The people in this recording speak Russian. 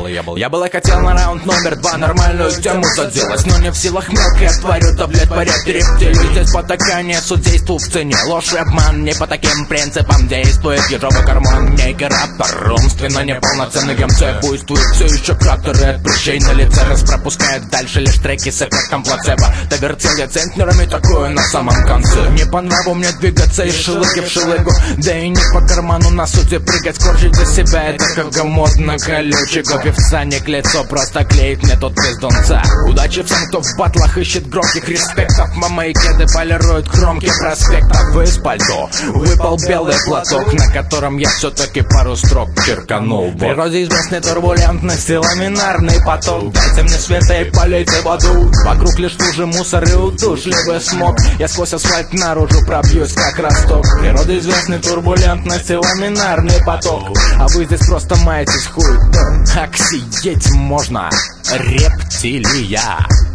Я был и хотел на раунд номер 2 нормальную тему заделать, но не в силах мелкая тварь удовлетворять рептилию. Здесь потакание судейству в цене, ложь и обман не по таким принципам действует. Ежовый карман, некий рэпер, умственно неполноценный МЦ буйствует. Все еще кратеры от прыщей на лице, раз пропускает дальше лишь треки с эффектом плацебо. Довертел я центнерами такое на самом конце. Не по нраву мне двигаться из шелыги в шелыгу, да и не по карману на сути прыгать, скорчить за себя это как модно колючего певца. Не к лицу, просто клеит мне тут пиздунца. Удачи всем, кто в батлах ищет громких респектов. Мои кеды полируют кромки проспектов. Из пальто выпал белый платок, на котором я все-таки пару строк черканул. В природе известной турбулентности ламинарный поток. Дайте мне света и полейте воду. Вокруг лишь лужи, мусор и удушливый смог. Я сквозь асфальт наружу пробьюсь как росток. В природе известной турбулентности ламинарный поток. А вы здесь просто маетесь хуй. Оксиеть можно, рептилия.